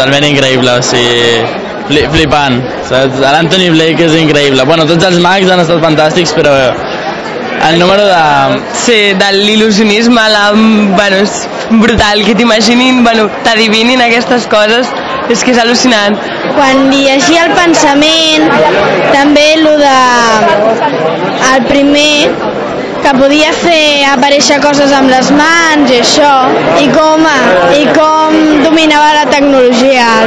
Totalment increïble, o sigui, flipant, saps? L'Anthony Blake és increïble. Bueno, tots els mags han estat fantàstics, però el número de... Sí, de l'il·lusionisme, bueno, és brutal, que t'imaginin, bueno, t'adivinin aquestes coses, és que és al·lucinant. Quan llegia el pensament, també el primer, que podia fer aparèixer coses amb les mans i això, i com dominava la tecnologia,